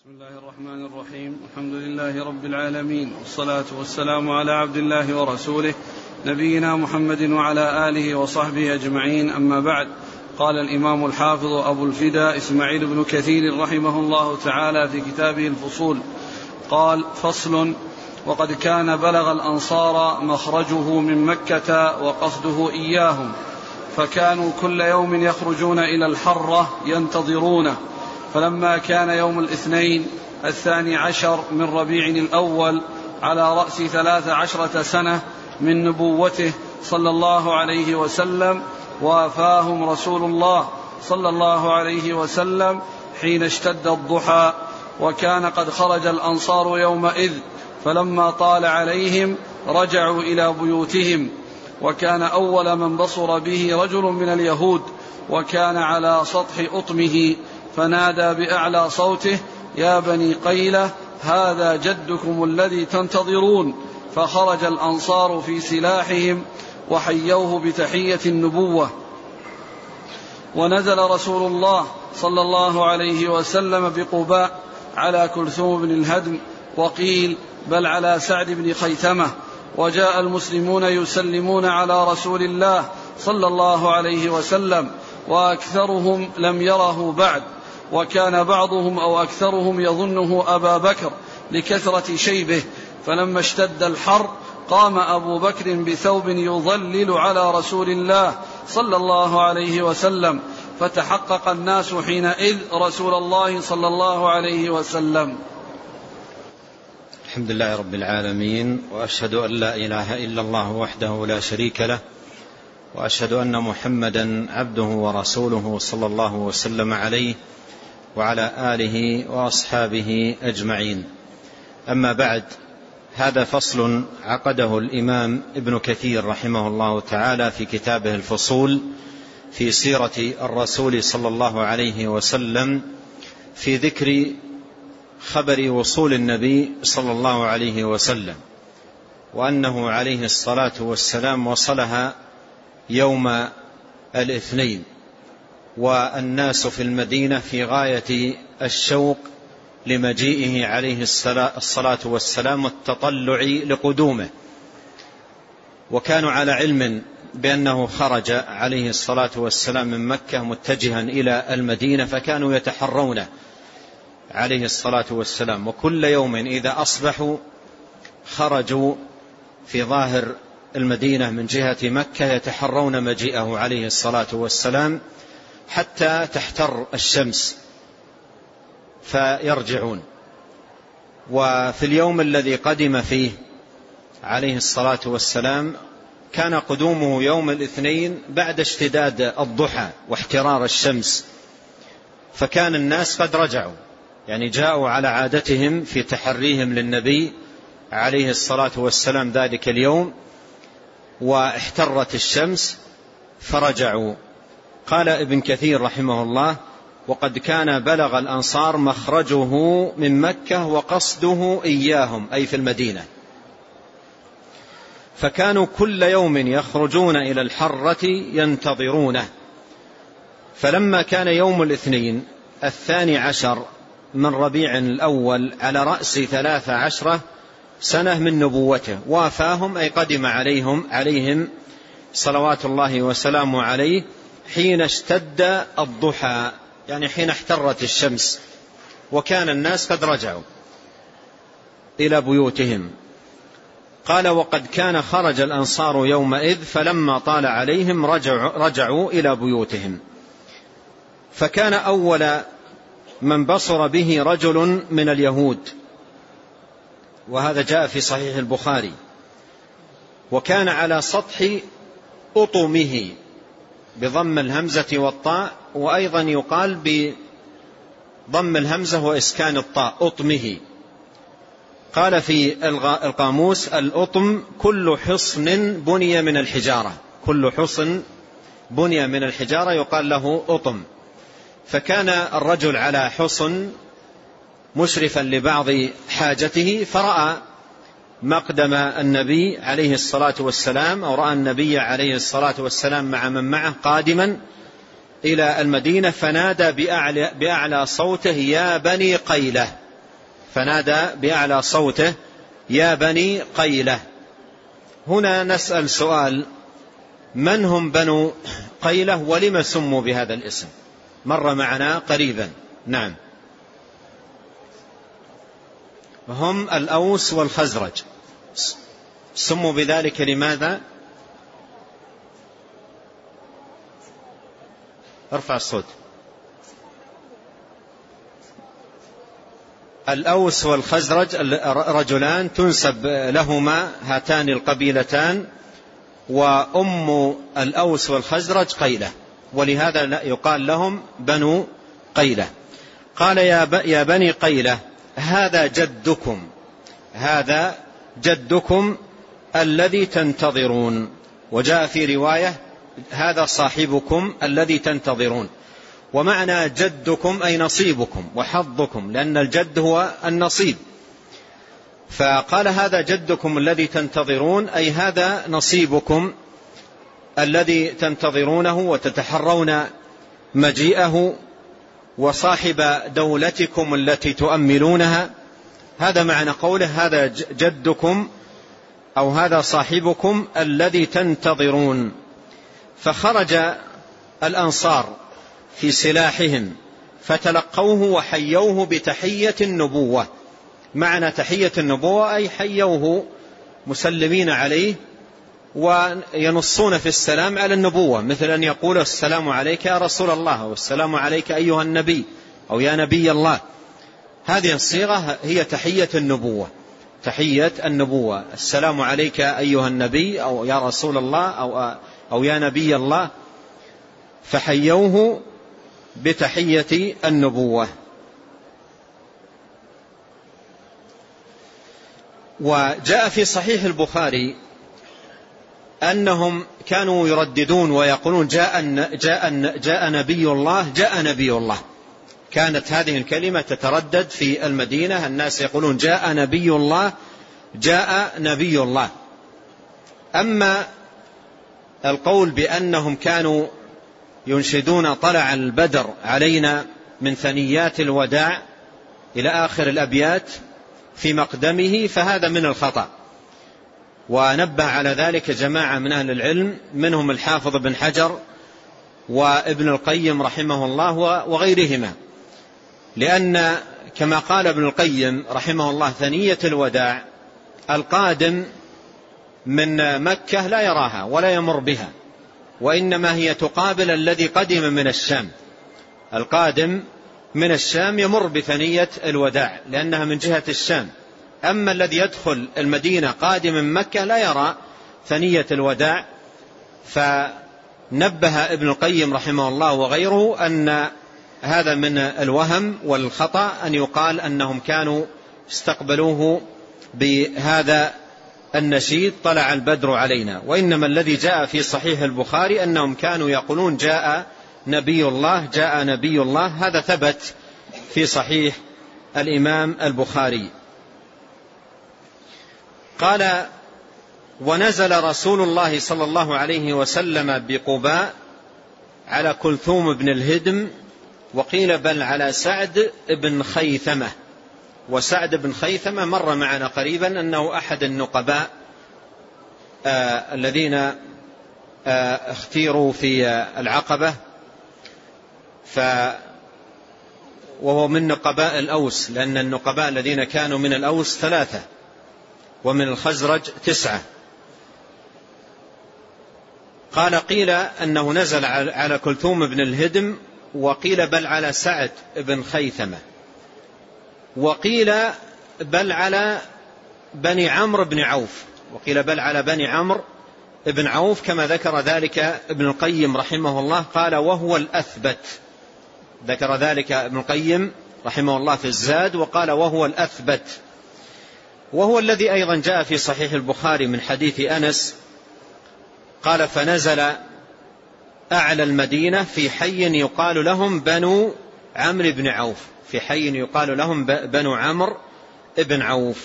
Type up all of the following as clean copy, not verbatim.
بسم الله الرحمن الرحيم. الحمد لله رب العالمين، والصلاة والسلام على عبد الله ورسوله نبينا محمد وعلى آله وصحبه أجمعين، أما بعد. قال الإمام الحافظ أبو الفداء إسماعيل بن كثير رحمه الله تعالى في كتابه الفصول قال: فصل: وقد كان بلغ الأنصار مخرجه من مكة وقصده إياهم، فكانوا كل يوم يخرجون إلى الحرة ينتظرونه، فلما كان يوم الاثنين 12 من ربيع الأول على رأس 13 سنة من نبوته صلى الله عليه وسلم، وافاهم رسول الله صلى الله عليه وسلم حين اشتد الضحى، وكان قد خرج الأنصار يومئذ، فلما طال عليهم رجعوا إلى بيوتهم. وكان أول من بصر به رجل من اليهود، وكان على سطح أطمه، فنادى بأعلى صوته: يا بني قيلة، هذا جدكم الذي تنتظرون. فخرج الأنصار في سلاحهم وحيوه بتحية النبوة. ونزل رسول الله صلى الله عليه وسلم بقباء على كلثوم بن الهدم، وقيل بل على سعد بن خيثمة. وجاء المسلمون يسلمون على رسول الله صلى الله عليه وسلم، وأكثرهم لم يره بعد، وكان بعضهم أو أكثرهم يظنه أبا بكر لكثرة شيبه. فلما اشتد الحر قام أبو بكر بثوب يظلل على رسول الله صلى الله عليه وسلم، فتحقق الناس حينئذ رسول الله صلى الله عليه وسلم. الحمد لله رب العالمين، وأشهد أن لا إله إلا الله وحده لا شريك له، وأشهد أن محمدا عبده ورسوله صلى الله وسلم عليه وعلى آله وأصحابه أجمعين. أما بعد، هذا فصل عقده الإمام ابن كثير رحمه الله تعالى في كتابه الفصول في سيرة الرسول صلى الله عليه وسلم، في ذكر خبر وصول النبي صلى الله عليه وسلم، وأنه عليه الصلاة والسلام وصلها يوم الاثنين، والناس في المدينة في غاية الشوق لمجيئه عليه الصلاة والسلام والتطلع لقدومه، وكانوا على علم بأنه خرج عليه الصلاة والسلام من مكة متجها إلى المدينة، فكانوا يتحرونه عليه الصلاة والسلام، وكل يوم إذا أصبحوا خرجوا في ظاهر المدينة من جهة مكة يتحرون مجيئه عليه الصلاة والسلام حتى تحتر الشمس فيرجعون. وفي اليوم الذي قدم فيه عليه الصلاة والسلام كان قدومه يوم الاثنين بعد اشتداد الضحى واحترار الشمس، فكان الناس قد رجعوا، يعني جاءوا على عادتهم في تحريهم للنبي عليه الصلاة والسلام ذلك اليوم، واحترت الشمس فرجعوا. قال ابن كثير رحمه الله: وقد كان بلغ الأنصار مخرجه من مكة وقصده إياهم، أي في المدينة، فكانوا كل يوم يخرجون إلى الحرة ينتظرونه، فلما كان يوم الاثنين 12 من ربيع الأول على رأس 13 سنة من نبوته، وافاهم أي قدم عليهم صلوات الله وسلامه عليه حين اشتد الضحى، يعني حين احترت الشمس، وكان الناس قد رجعوا إلى بيوتهم. قال: وقد كان خرج الأنصار يومئذ، فلما طال عليهم رجعوا إلى بيوتهم. فكان أول من بصر به رجل من اليهود، وهذا جاء في صحيح البخاري، وكان على سطح أطمه بضم الهمزة والطاء، وأيضا يقال بضم الهمزة وإسكان الطاء أطمه. قال في القاموس: الأطم كل حصن بني من الحجارة، كل حصن بني من الحجارة يقال له أطم. فكان الرجل على حصن مشرفا لبعض حاجته، فرأى مقدم النبي عليه الصلاة والسلام، أو رأى النبي عليه الصلاة والسلام مع من معه قادما إلى المدينة، فنادى بأعلى صوته: يا بني قيلة، فنادى بأعلى صوته يا بني قيلة. هنا نسأل سؤال: من هم بنو قيلة ولم سموا بهذا الاسم؟ مر معنا قريبا. نعم، هم الأوس والخزرج. سموا بذلك لماذا؟ ارفع الصوت. الأوس والخزرج رجلان تنسب لهما هاتان القبيلتان، وأم الأوس والخزرج قيلة، ولهذا يقال لهم بنو قيلة. قال يا بني قيلة هذا جدكم، هذا جدكم الذي تنتظرون. وجاء في رواية هذا صاحبكم الذي تنتظرون. ومعنى جدكم أي نصيبكم وحظكم، لأن الجد هو النصيب. فقال هذا جدكم الذي تنتظرون، أي هذا نصيبكم الذي تنتظرونه وتتحرون مجيئه، وصاحب دولتكم التي تؤملونها. هذا معنى قوله هذا جدكم أو هذا صاحبكم الذي تنتظرون. فخرج الأنصار في سلاحهم فتلقوه وحيوه بتحية النبوة. معنى تحية النبوة أي حيوه مسلمين عليه وينصون في السلام على النبوة، مثل أن يقول السلام عليك يا رسول الله، والسلام عليك أيها النبي، أو يا نبي الله. هذه الصيغة هي تحية النبوة، تحية النبوة، السلام عليك أيها النبي أو يا رسول الله أو يا نبي الله. فحيوه بتحية النبوة. وجاء في صحيح البخاري أنهم كانوا يرددون ويقولون جاء نبي الله، جاء نبي الله. كانت هذه الكلمة تتردد في المدينة، الناس يقولون جاء نبي الله، جاء نبي الله. أما القول بأنهم كانوا ينشدون طلع البدر علينا من ثنيات الوداع إلى آخر الأبيات في مقدمه، فهذا من الخطأ. ونبه على ذلك جماعة من أهل العلم، منهم الحافظ بن حجر وابن القيم رحمه الله وغيرهما، لأن كما قال ابن القيم رحمه الله ثنية الوداع القادم من مكة لا يراها ولا يمر بها، وإنما هي تقابل الذي قدم من الشام. القادم من الشام يمر بثنية الوداع لأنها من جهة الشام، أما الذي يدخل المدينة قادم من مكة لا يرى ثنية الوداع. فنبه ابن القيم رحمه الله وغيره أن هذا من الوهم والخطأ أن يقال أنهم كانوا استقبلوه بهذا النشيد طلع البدر علينا، وإنما الذي جاء في صحيح البخاري أنهم كانوا يقولون جاء نبي الله، جاء نبي الله. هذا ثبت في صحيح الإمام البخاري. قال ونزل رسول الله صلى الله عليه وسلم بقباء على كلثوم بن الهدم، وقيل بل على سعد بن خيثمة. وسعد بن خيثمة مر معنا قريبا أنه أحد النقباء الذين اختيروا في العقبة، وهو من نقباء الأوس، لأن النقباء الذين كانوا من الأوس 3 ومن الخزرج 9. قال قيل أنه نزل على كلثوم بن الهدم، وقيل بل على سعد بن خيثمة، وقيل بل على بني عمرو بن عوف، وقيل بل على بني عمرو بن عوف كما ذكر ذلك ابن القيم رحمه الله. قال وهو الأثبت، ذكر ذلك ابن القيم رحمه الله في الزاد، وقال وهو الأثبت، وهو الذي أيضا جاء في صحيح البخاري من حديث أنس قال فنزل أعلى المدينة في حي يقال لهم بنو عمرو بن عوف، في حي يقال لهم بنو عمرو بن عوف.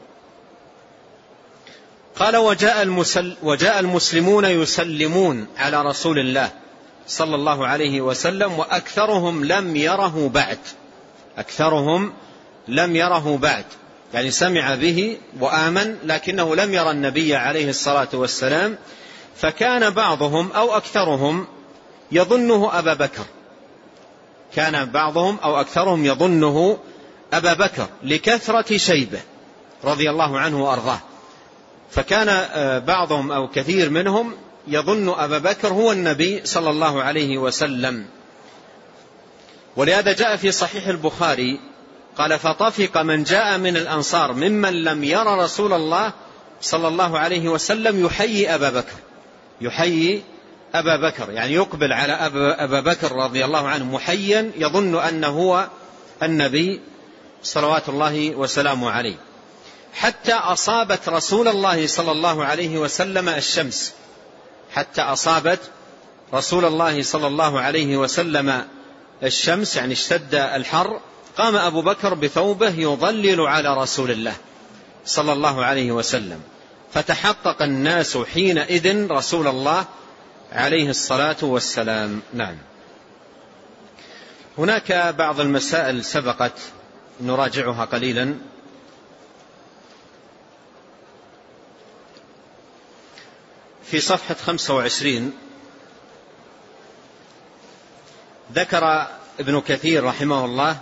قال وجاء المسلمون يسلمون على رسول الله صلى الله عليه وسلم، وأكثرهم لم يره بعد، أكثرهم لم يره بعد، يعني سمع به وآمن لكنه لم يرى النبي عليه الصلاة والسلام، فكان بعضهم أو أكثرهم يظنه أبا بكر، كان بعضهم أو أكثرهم يظنه أبا بكر لكثرة شيبه رضي الله عنه وأرضاه، فكان بعضهم أو كثير منهم يظن أبا بكر هو النبي صلى الله عليه وسلم. ولهذا جاء في صحيح البخاري قال: فطفق من جاء من الأنصار ممن لم يرى رسول الله صلى الله عليه وسلم يحيي أبا بكر، يحيي أبا بكر، يعني يقبل على أبا بكر رضي الله عنه محيا يظن أنه هو النبي صلوات الله وسلامه عليه، حتى أصابت رسول الله صلى الله عليه وسلم الشمس، حتى أصابت رسول الله صلى الله عليه وسلم الشمس، يعني اشتد الحر، قام أبو بكر بثوبه يظلل على رسول الله صلى الله عليه وسلم، فتحقق الناس حينئذ رسول الله عليه الصلاة والسلام. نعم. هناك بعض المسائل سبقت نراجعها قليلا. في صفحة 25 ذكر ابن كثير رحمه الله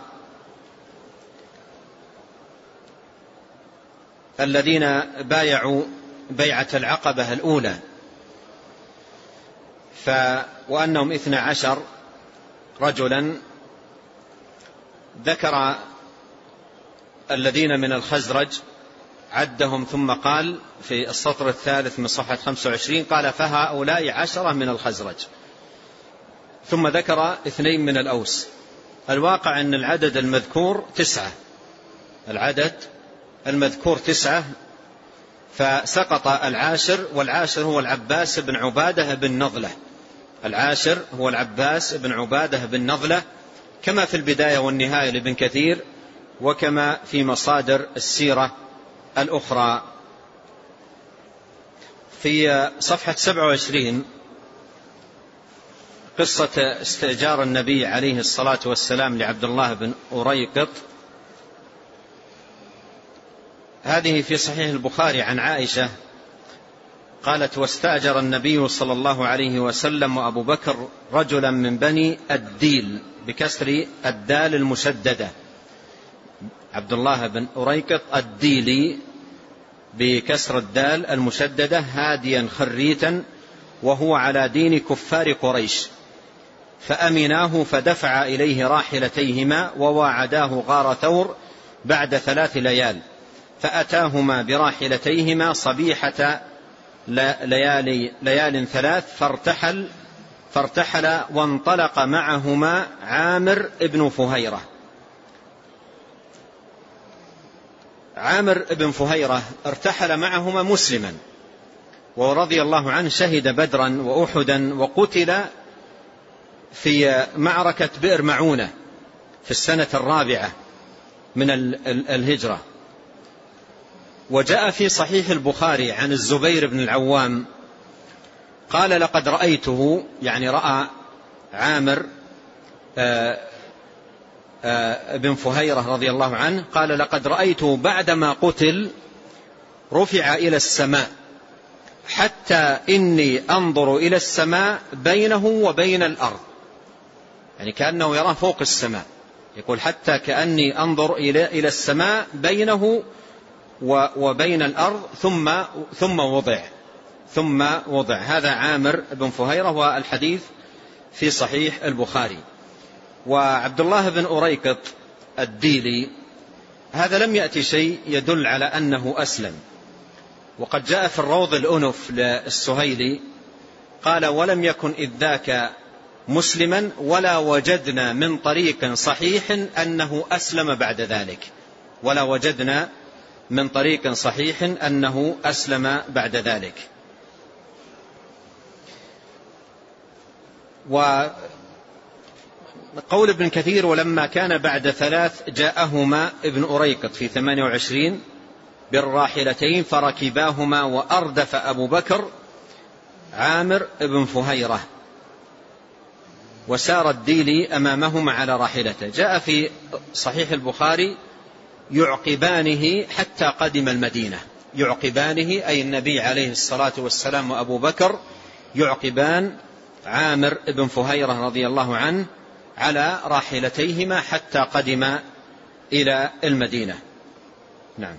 الذين بايعوا بيعة العقبة الأولى، وأنهم 12 رجلا. ذكر الذين من الخزرج عدهم، ثم قال في السطر الثالث من صفحة 25 قال: فهؤلاء 10 من الخزرج. ثم ذكر 2 من الأوس. الواقع أن العدد المذكور 9، العدد المذكور 9، فسقط العاشر، والعاشر هو العباس بن عبادة بن نضلة، العاشر هو العباس بن عبادة بن نضلة، كما في البداية والنهاية لابن كثير، وكما في مصادر السيرة الأخرى. في صفحة 27 قصة استئجار النبي عليه الصلاة والسلام لعبد الله بن أريقط، هذه في صحيح البخاري عن عائشة قالت: واستأجر النبي صلى الله عليه وسلم وأبو بكر رجلا من بني الديل بكسر الدال المشددة، عبد الله بن أريقط الديلي بكسر الدال المشددة، هاديا خريتا وهو على دين كفار قريش، فأمناه فدفع إليه راحلتيهما وواعداه غار ثور بعد 3 ليال، فأتاهما براحلتيهما صبيحة ليال 3 فارتحل وانطلق معهما عامر ابن فهيرة. عامر ابن فهيرة ارتحل معهما مسلما، ورضي الله عنه شهد بدرا وأحدا، وقتل في معركة بئر معونة في السنة 4 من الهجرة. وجاء في صحيح البخاري عن الزبير بن العوام قال: لقد رأيته، يعني رأى عامر ابن فهيرة رضي الله عنه، قال: لقد رأيته بعدما قتل رفع إلى السماء حتى إني أنظر إلى السماء بينه وبين الأرض، يعني كأنه يراه فوق السماء، يقول: حتى كأني أنظر إلى السماء بينه وبين الأرض ثم وضع. هذا عامر بن فهيرة، والحديث في صحيح البخاري. وعبد الله بن أريقط الديلي هذا لم يأتي شيء يدل على أنه أسلم، وقد جاء في الروض الأنف للسهيلي قال: ولم يكن إذ ذاك مسلما ولا وجدنا من طريق صحيح أنه أسلم بعد ذلك، ولا وجدنا من طريق صحيح أنه أسلم بعد ذلك. وقول ابن كثير: ولما كان بعد 3 جاءهما ابن أريقط في 28 بالراحلتين فركباهما وأردف أبو بكر عامر ابن فهيرة، وسار الديلي أمامهما على راحلته. جاء في صحيح البخاري يعقبانه حتى قدم المدينة. يعقبانه أي النبي عليه الصلاة والسلام وأبو بكر يعقبان عامر بن فهيرة رضي الله عنه على راحلتيهما حتى قدم إلى المدينة. نعم.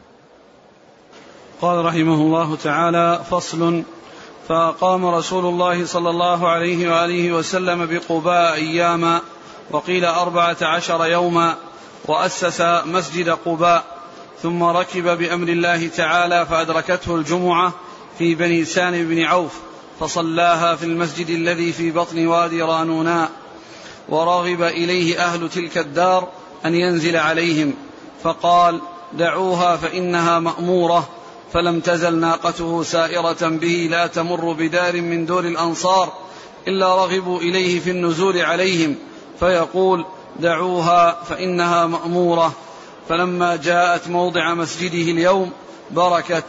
قال رحمه الله تعالى: فصل. فأقام رسول الله صلى الله عليه وآله وسلم بقباء أياما، وقيل 14 يوما، وأسس مسجد قباء، ثم ركب بأمر الله تعالى فأدركته الجمعة في بني سالم بن عوف، فصلاها في المسجد الذي في بطن وادي رانوناء، ورغب إليه أهل تلك الدار أن ينزل عليهم، فقال: دعوها فإنها مأمورة. فلم تزل ناقته سائرة به لا تمر بدار من دور الأنصار إلا رغبوا إليه في النزول عليهم، فيقول: دعوها فإنها مأمورة. فلما جاءت موضع مسجده اليوم بركت،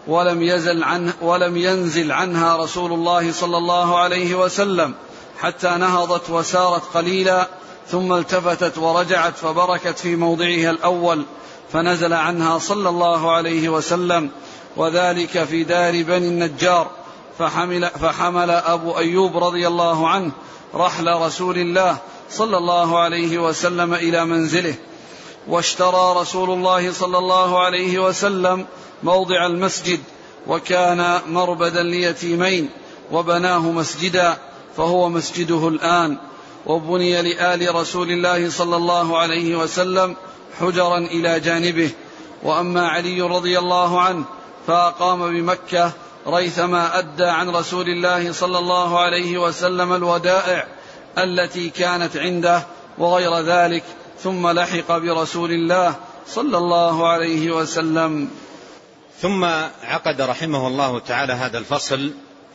ولم ينزل عنها رسول الله صلى الله عليه وسلم حتى نهضت وسارت قليلا، ثم التفتت ورجعت فبركت في موضعها الأول، فنزل عنها صلى الله عليه وسلم، وذلك في دار بني النجار. فحمل أبو أيوب رضي الله عنه رحل رسول الله صلى الله عليه وسلم إلى منزله، واشترى رسول الله صلى الله عليه وسلم موضع المسجد، وكان مربدا ليتيمين، وبناه مسجدا فهو مسجده الآن. وبني لآل رسول الله صلى الله عليه وسلم حجرا إلى جانبه. وأما علي رضي الله عنه فأقام بمكة ريثما أدى عن رسول الله صلى الله عليه وسلم الودائع التي كانت عنده وغير ذلك، ثم لحق برسول الله صلى الله عليه وسلم. ثم عقد رحمه الله تعالى هذا الفصل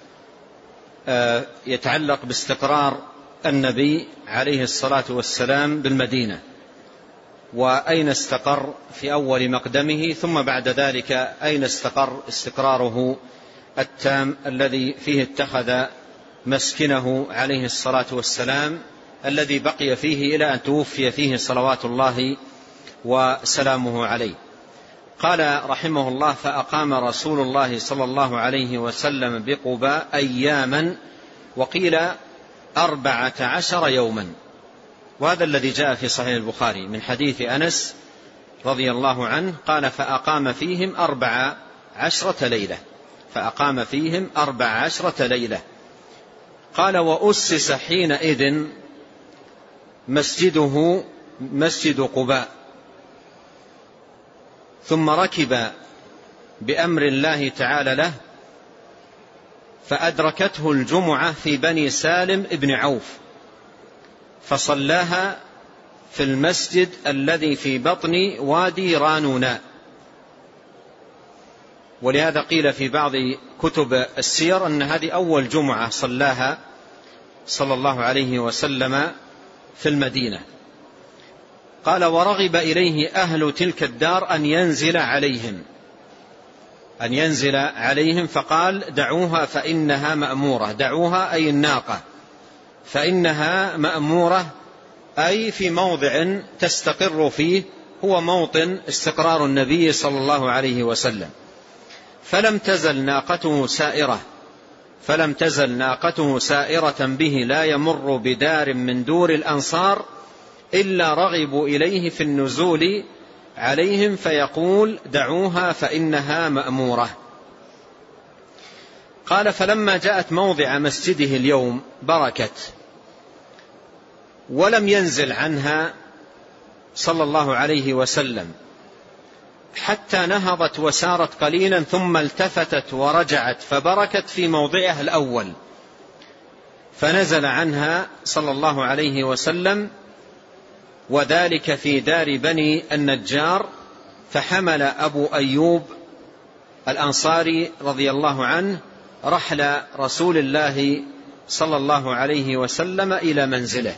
يتعلق باستقرار النبي عليه الصلاة والسلام بالمدينة، وأين استقر في أول مقدمه، ثم بعد ذلك أين استقر استقراره التام الذي فيه اتخذ مسكنه عليه الصلاة والسلام، الذي بقي فيه إلى أن توفي فيه صلوات الله وسلامه عليه. قال رحمه الله: فأقام رسول الله صلى الله عليه وسلم بقباء أياما، وقيل 14 يوما، وهذا الذي جاء في صحيح البخاري من حديث أنس رضي الله عنه قال: فأقام فيهم 14 ليلة. فأقام فيهم 14 ليلة. قال: وأسس حينئذ مسجده مسجد قباء، ثم ركب بأمر الله تعالى له فأدركته الجمعة في بني سالم ابن عوف، فصلاها في المسجد الذي في بطن وادي رانوناء. ولهذا قيل في بعض كتب السير أن هذه أول جمعة صلاها صلى الله عليه وسلم في المدينة. قال: ورغب إليه أهل تلك الدار أن ينزل عليهم فقال: دعوها فإنها مأمورة. دعوها أي الناقة، فإنها مأمورة أي في موضع تستقر فيه، هو موطن استقرار النبي صلى الله عليه وسلم. فلم تزل ناقته سائرة به لا يمر بدار من دور الأنصار إلا رغبوا إليه في النزول عليهم، فيقول: دعوها فإنها مأمورة. قال: فلما جاءت موضع مسجده اليوم بركت، ولم ينزل عنها صلى الله عليه وسلم حتى نهضت وسارت قليلا، ثم التفتت ورجعت فبركت في موضعها الأول، فنزل عنها صلى الله عليه وسلم، وذلك في دار بني النجار. فحمل أبو أيوب الأنصاري رضي الله عنه رحل رسول الله صلى الله عليه وسلم إلى منزله.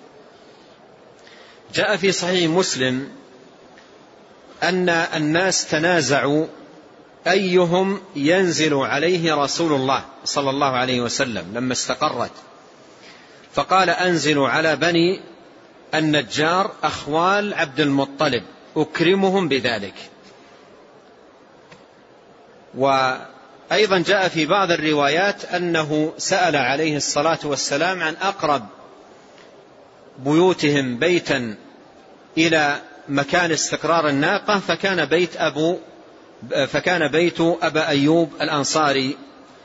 جاء في صحيح مسلم أن الناس تنازعوا أيهم ينزل عليه رسول الله صلى الله عليه وسلم لما استقرت، فقال: أنزل على بني النجار أخوال عبد المطلب أكرمهم بذلك. وأيضا جاء في بعض الروايات أنه سأل عليه الصلاة والسلام عن أقرب بيوتهم بيتا إلى مكان استقرار الناقة، فكان بيت أبا أيوب الأنصاري،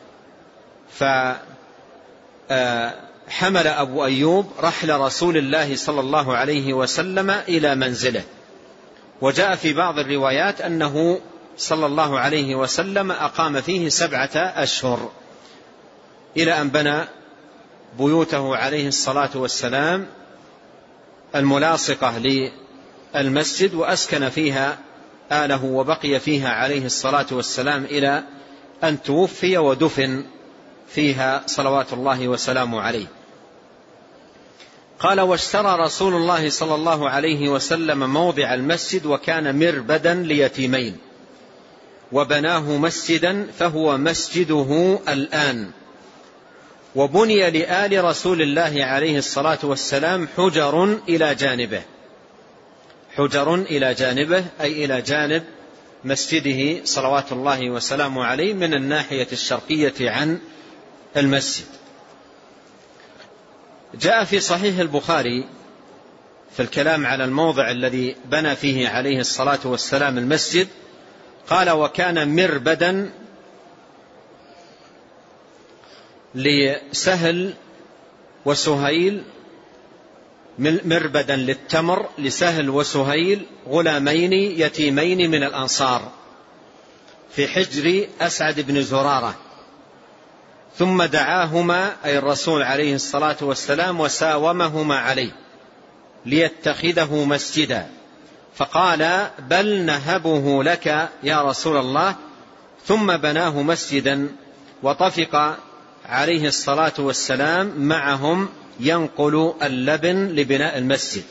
فحمل أبو أيوب رحل رسول الله صلى الله عليه وسلم إلى منزله. وجاء في بعض الروايات أنه صلى الله عليه وسلم أقام فيه 7 أشهر إلى أن بنى بيوته عليه الصلاة والسلام الملاصقة للمسجد وأسكن فيها آله وبقي فيها عليه الصلاة والسلام إلى أن توفي ودفن فيها صلوات الله وسلامه عليه. قال: واشترى رسول الله صلى الله عليه وسلم موضع المسجد وكان مربدا ليتيمين وبناه مسجدا فهو مسجده الآن. وبني لآل رسول الله عليه الصلاة والسلام حجر إلى جانبه أي إلى جانب مسجده صلوات الله وسلامه عليه من الناحية الشرقية عن المسجد. جاء في صحيح البخاري في الكلام على الموضع الذي بنى فيه عليه الصلاة والسلام المسجد، قال: وكان مربدا لسهل وسهيل، مربدا للتمر لسهل وسهيل غلامين يتيمين من الأنصار في حجر أسعد بن زرارة، ثم دعاهما أي الرسول عليه الصلاة والسلام وساومهما عليه ليتخذه مسجدا، فقال: بل نهبه لك يا رسول الله، ثم بناه مسجدا وطفق عليه الصلاة والسلام معهم ينقل اللبن لبناء المسجد.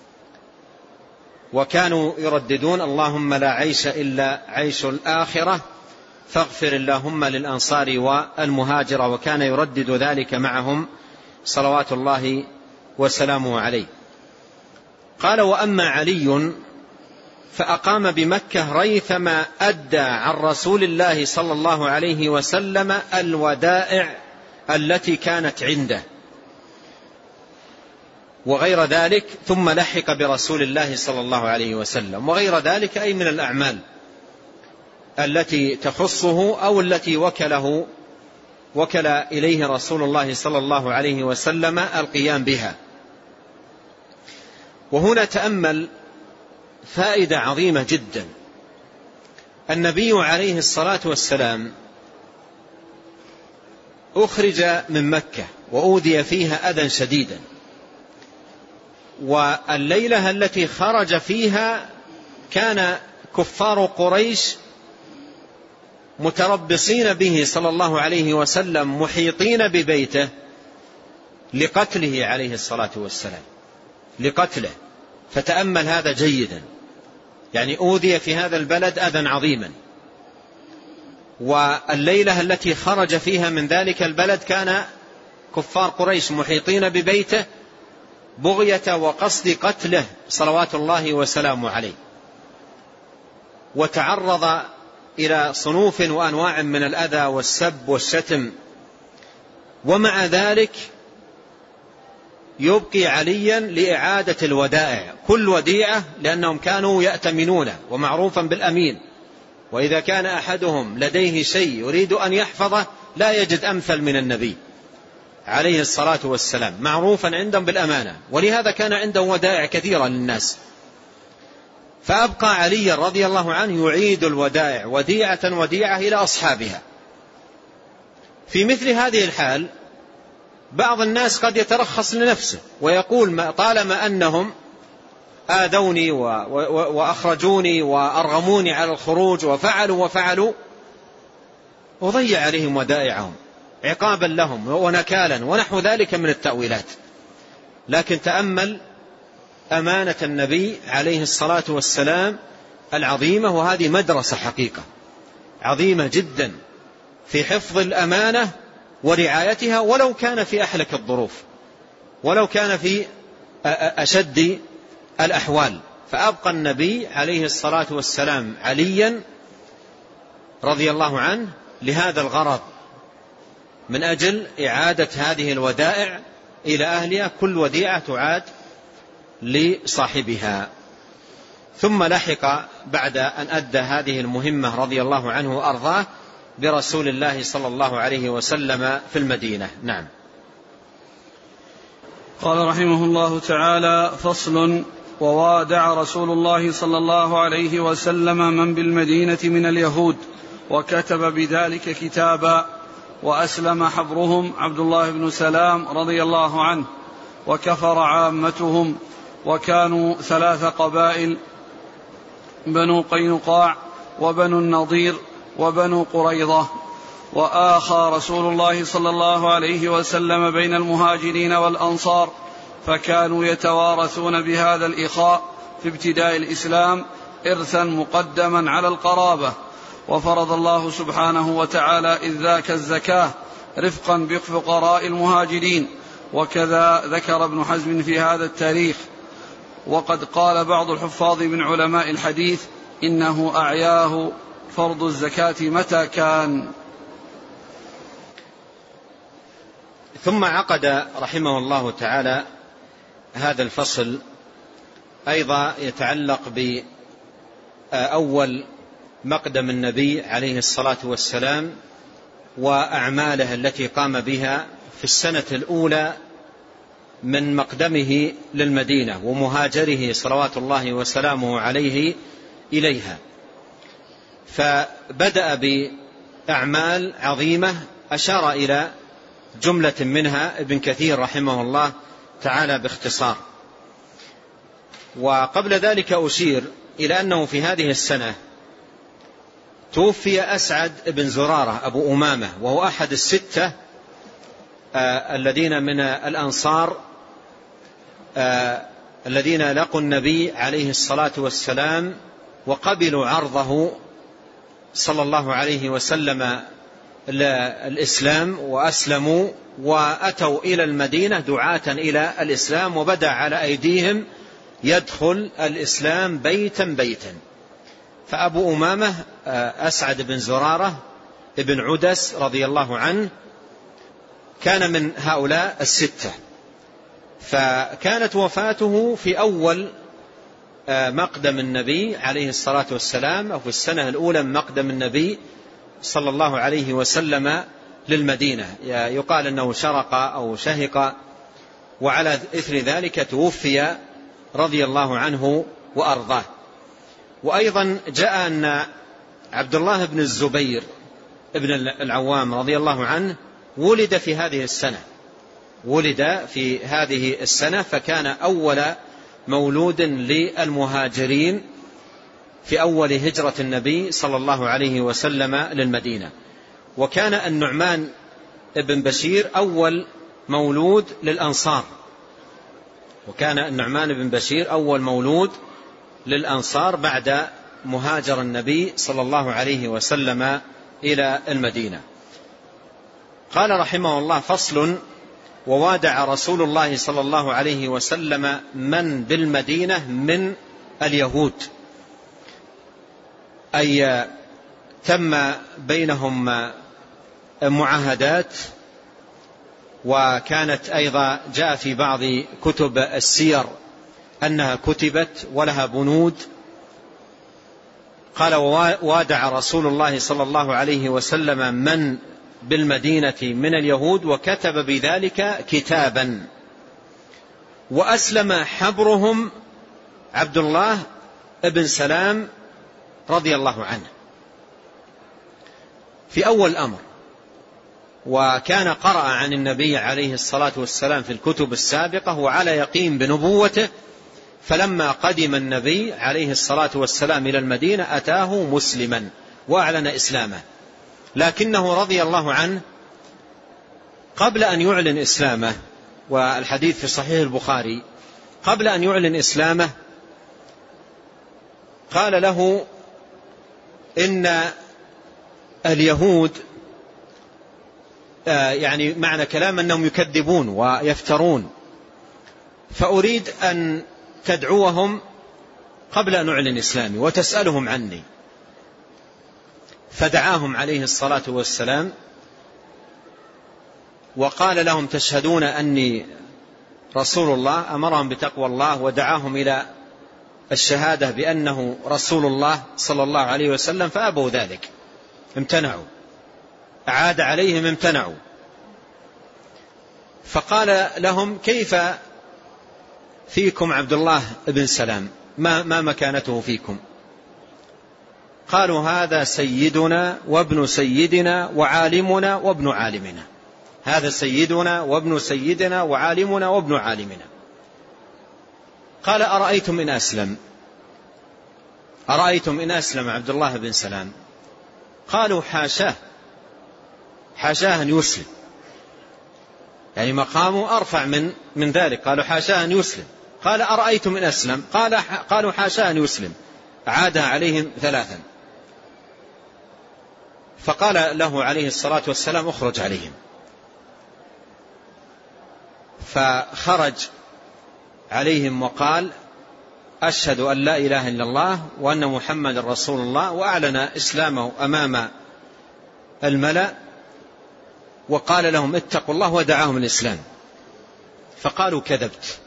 وكانوا يرددون: اللهم لا عيش إلا عيش الآخرة فاغفر اللهم للأنصار والمهاجرة، وكان يردد ذلك معهم صلوات الله وسلامه عليه. قال: وأما علي فأقام بمكة ريثما أدى عن رسول الله صلى الله عليه وسلم الودائع التي كانت عنده وغير ذلك، ثم لحق برسول الله صلى الله عليه وسلم، وغير ذلك أي من الأعمال التي تخصه أو التي وكل إليه رسول الله صلى الله عليه وسلم القيام بها. وهنا تأمل فائدة عظيمة جدا. النبي عليه الصلاة والسلام أخرج من مكة وأوذي فيها أذى شديدا، والليلة التي خرج فيها كان كفار قريش متربصين به صلى الله عليه وسلم محيطين ببيته لقتله عليه الصلاة والسلام، لقتله. فتأمل هذا جيدا، يعني أوذي في هذا البلد أذى عظيما، والليلة التي خرج فيها من ذلك البلد كان كفار قريش محيطين ببيته بغية وقصد قتله صلوات الله وسلامه عليه، وتعرض إلى صنوف وأنواع من الأذى والسب والشتم، ومع ذلك يبقي عليا لإعادة الودائع، كل وديعة، لأنهم كانوا يأتمنونه ومعروفا بالأمين، وإذا كان أحدهم لديه شيء يريد أن يحفظه لا يجد أمثل من النبي عليه الصلاة والسلام، معروفا عندهم بالأمانة، ولهذا كان عنده ودائع كثيرة للناس. فأبقى علي رضي الله عنه يعيد الودائع وديعة وديعة إلى أصحابها. في مثل هذه الحال بعض الناس قد يترخص لنفسه ويقول: طالما أنهم آذوني وأخرجوني وأرغموني على الخروج وفعلوا وضيع عليهم ودائعهم عقابا لهم ونكالا ونحو ذلك من التأويلات. لكن تأمل أمانة النبي عليه الصلاة والسلام العظيمة، وهذه مدرسة حقيقة عظيمة جدا في حفظ الأمانة ورعايتها، ولو كان في أحلك الظروف، ولو كان في أشد الأحوال، فأبقى النبي عليه الصلاة والسلام عليا رضي الله عنه لهذا الغرض، من أجل إعادة هذه الودائع إلى أهلها، كل وديعة تعاد لصاحبها. ثم لحق بعد أن أدى هذه المهمة رضي الله عنه وأرضاه برسول الله صلى الله عليه وسلم في المدينة. نعم. قال رحمه الله تعالى: فصل: ووادع رسول الله صلى الله عليه وسلم من بالمدينة من اليهود، وكتب بذلك كتابا، وأسلم حبرهم عبد الله بن سلام رضي الله عنه، وكفر عامتهم، وكانوا 3 قبائل: بنو قينقاع وبنو النضير وبنو قريظة. وآخى رسول الله صلى الله عليه وسلم بين المهاجرين والأنصار، فكانوا يتوارثون بهذا الإخاء في ابتداء الإسلام إرثا مقدما على القرابة. وفرض الله سبحانه وتعالى إذ ذاك الزكاة رفقا بفقراء المهاجرين، وكذا ذكر ابن حزم في هذا التاريخ. وقد قال بعض الحفاظ من علماء الحديث إنه أعياه فرض الزكاة متى كان. ثم عقد رحمه الله تعالى هذا الفصل أيضا يتعلق بأول مقدم النبي عليه الصلاة والسلام وأعماله التي قام بها في السنة الأولى من مقدمه للمدينة ومهاجره صلوات الله وسلامه عليه إليها. فبدأ بأعمال عظيمة أشار إلى جملة منها ابن كثير رحمه الله تعالى باختصار. وقبل ذلك أشير إلى أنه في هذه السنة توفي أسعد بن زرارة أبو أمامة، وهو أحد الستة الذين من الأنصار الذين لقوا النبي عليه الصلاة والسلام وقبلوا عرضه صلى الله عليه وسلم الإسلام وأسلموا وأتوا إلى المدينة دعاة إلى الإسلام، وبدأ على أيديهم يدخل الإسلام بيتا بيتا. فأبو أمامة أسعد بن زرارة ابن عدس رضي الله عنه كان من هؤلاء الستة. فكانت وفاته في أول مقدم النبي عليه الصلاة والسلام، أو في السنة الأولى من مقدم النبي صلى الله عليه وسلم للمدينة. يقال أنه شرق أو شهق، وعلى إثر ذلك توفي رضي الله عنه وأرضاه. وأيضا جاء أن عبد الله بن الزبير ابن العوام رضي الله عنه ولد في هذه السنة، فكان أول مولود للمهاجرين في أول هجرة النبي صلى الله عليه وسلم للمدينة. وكان النعمان ابن بشير أول مولود للأنصار، بعد مهاجر النبي صلى الله عليه وسلم إلى المدينة. قال رحمه الله: فصل: ووادع رسول الله صلى الله عليه وسلم من بالمدينة من اليهود، أي تم بينهم معاهدات، وكانت أيضا جاء في بعض كتب السير أنها كتبت ولها بنود. قال: ووادع رسول الله صلى الله عليه وسلم من بالمدينة من اليهود، وكتب بذلك كتابا، وأسلم حبرهم عبد الله بن سلام رضي الله عنه في أول الأمر، وكان قرأ عن النبي عليه الصلاة والسلام في الكتب السابقة وعلى يقين بنبوته. فلما قدم النبي عليه الصلاة والسلام إلى المدينة أتاه مسلما وأعلن إسلامه، لكنه رضي الله عنه قبل أن يعلن إسلامه، والحديث في صحيح البخاري، قبل أن يعلن إسلامه قال له: إن اليهود، يعني معنى كلام أنهم يكذبون ويفترون، فأريد أن تدعوهم قبل أن أعلن إسلامي وتسألهم عني. فدعاهم عليه الصلاة والسلام وقال لهم تشهدون أني رسول الله، أمرهم بتقوى الله ودعاهم إلى الشهادة بأنه رسول الله صلى الله عليه وسلم، فأبوا ذلك، امتنعوا، أعاد عليهم امتنعوا. فقال لهم كيف فيكم عبد الله بن سلام، ما مكانته فيكم؟ قالوا هذا سيدنا وابن سيدنا وعالمنا وابن عالمنا، هذا سيدنا وابن سيدنا وعالمنا وابن عالمنا. قال أرأيتم إن أسلم، أرأيتم إن أسلم عبد الله بن سلام؟ قالوا حاشاه، حاشاه أن يسلم، يعني مقامه أرفع من ذلك. قالوا حاشاه أن يسلم. قال أرأيتم إن أسلم؟ قالوا حاشاه أن يسلم. عادها عليهم ثلاثا. فقال له عليه الصلاة والسلام اخرج عليهم. فخرج عليهم وقال أشهد أن لا إله إلا الله وأن محمد رسول الله، وأعلن إسلامه أمام الملأ، وقال لهم اتقوا الله ودعاهم الإسلام. فقالوا كذبت،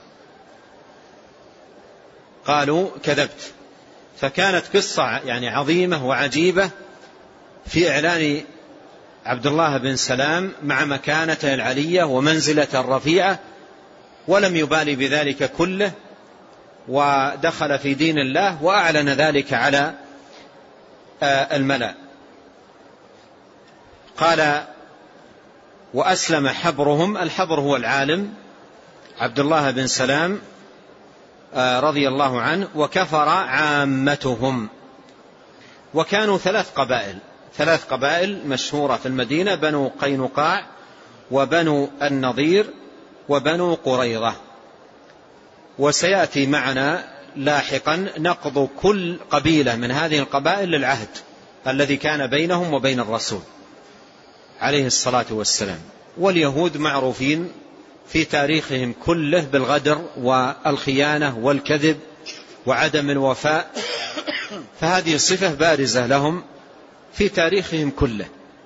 قالوا كذبت. فكانت قصة يعني عظيمة وعجيبة في إعلان عبد الله بن سلام مع مكانته العلية ومنزلته الرفيعة، ولم يبالي بذلك كله، ودخل في دين الله وأعلن ذلك على الملأ. قال وأسلم حبرهم، الحبر هو العالم عبد الله بن سلام رضي الله عنه، وكفر عامتهم. وكانوا ثلاث قبائل مشهورة في المدينة: بنو قينقاع وبنو النضير وبنو قريظة. وسيأتي معنا لاحقا نقض كل قبيلة من هذه القبائل للعهد الذي كان بينهم وبين الرسول عليه الصلاة والسلام. واليهود معروفين في تاريخهم كله بالغدر والخيانة والكذب وعدم الوفاء، فهذه صفة بارزة لهم في تاريخهم كله.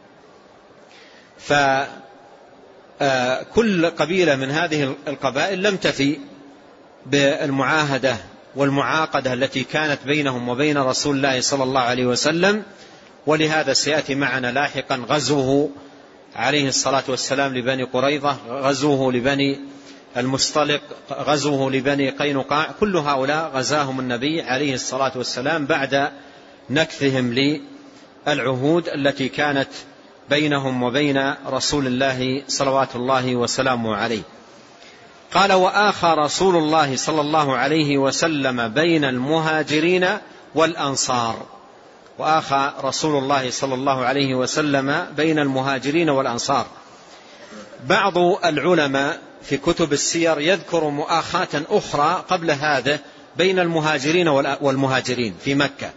فكل قبيلة من هذه القبائل لم تفي بالمعاهدة والمعاقدة التي كانت بينهم وبين رسول الله صلى الله عليه وسلم. ولهذا سيأتي معنا لاحقا غزوه عليه الصلاة والسلام لبني قريظة، غزوه لبني المصطلق، غزوه لبني قينقاع. كل هؤلاء غزاهم النبي عليه الصلاة والسلام بعد نكثهم للعهود التي كانت بينهم وبين رسول الله صلوات الله وسلامه عليه. قال وآخى رسول الله صلى الله عليه وسلم بين المهاجرين والأنصار. وآخى رسول الله صلى الله عليه وسلم بين المهاجرين والأنصار. بعض العلماء في كتب السير يذكر مؤاخاة أخرى قبل هذا بين المهاجرين والمهاجرين في مكة.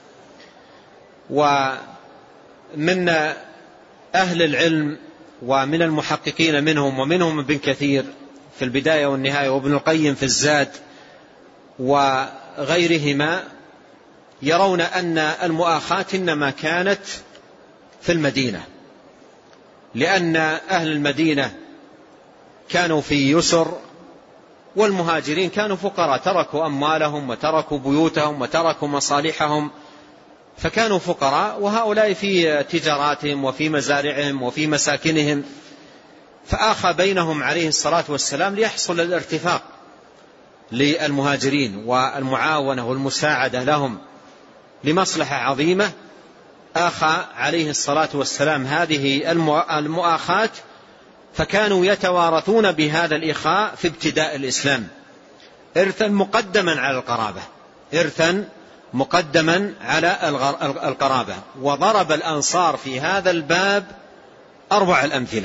ومن أهل العلم ومن المحققين منهم، ومنهم ابن كثير في البداية والنهاية وابن القيم في الزاد وغيرهما، يرون أن المؤاخاة إنما كانت في المدينة، لأن أهل المدينة كانوا في يسر والمهاجرين كانوا فقراء، تركوا أموالهم وتركوا بيوتهم وتركوا مصالحهم، فكانوا فقراء، وهؤلاء في تجاراتهم وفي مزارعهم وفي مساكنهم. فآخى بينهم عليه الصلاة والسلام ليحصل الارتفاق للمهاجرين والمعاونة والمساعدة لهم لمصلحة عظيمة. آخى عليه الصلاة والسلام هذه المؤاخاة، فكانوا يتوارثون بهذا الإخاء في ابتداء الإسلام إرثا مقدما على القرابة، إرثا مقدما على القرابة. وضرب الأنصار في هذا الباب أروع الأمثلة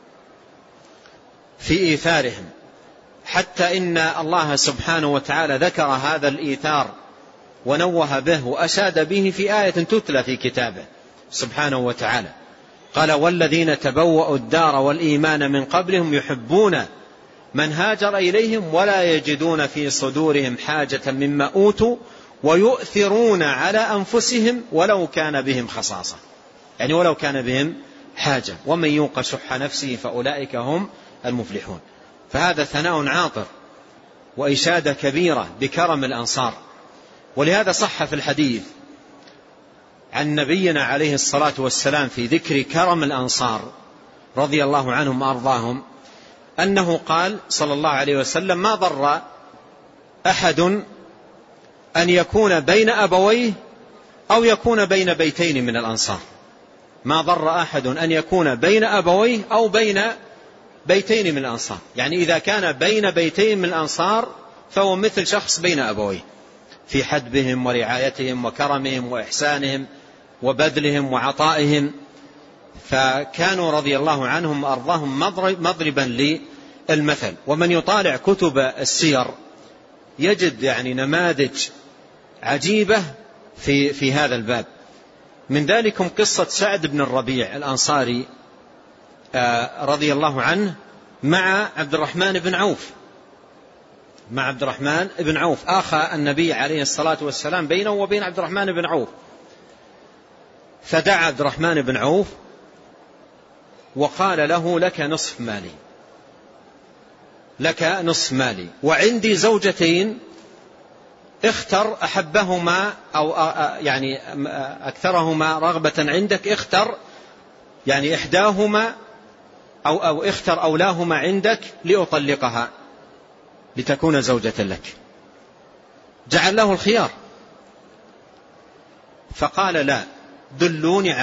في إيثارهم، حتى إن الله سبحانه وتعالى ذكر هذا الإيثار ونوه به وأشاد به في آية تتلى في كتابه سبحانه وتعالى. قال والذين تبوأوا الدار والإيمان من قبلهم يحبون من هاجر إليهم ولا يجدون في صدورهم حاجة مما أوتوا ويؤثرون على أنفسهم ولو كان بهم خصاصة، يعني ولو كان بهم حاجة، ومن يوق شح نفسه فأولئك هم المفلحون. فهذا ثناء عاطر وإشادة كبيرة بكرم الأنصار. ولهذا صح في الحديث عن نبينا عليه الصلاة والسلام في ذكر كرم الأنصار رضي الله عنهم وأرضاهم أنه قال صلى الله عليه وسلم: ما ضر أحد أن يكون بين أبويه أو يكون بين بيتين من الأنصار. ما ضر أحد أن يكون بين أبويه أو بين بيتين من الأنصار، يعني إذا كان بين بيتين من الأنصار فهو مثل شخص بين أبويه في حدبهم ورعايتهم وكرمهم وإحسانهم وبذلهم وعطائهم. فكانوا رضي الله عنهم وأرضاهم مضربا للمثل. ومن يطالع كتب السير يجد يعني نماذج عجيبة في هذا الباب. من ذلكم قصة سعد بن الربيع الأنصاري رضي الله عنه مع عبد الرحمن بن عوف آخى النبي عليه الصلاة والسلام بينه وبين عبد الرحمن بن عوف. فدعا عبد الرحمن بن عوف وقال له: لك نصف مالي وعندي زوجتين، اختر أحبهما أو يعني أكثرهما رغبة عندك، اختر يعني إحداهما أو اختر أولاهما عندك لأطلقها لتكون زوجة لك. جعل له الخيار، فقال: لا، دلوني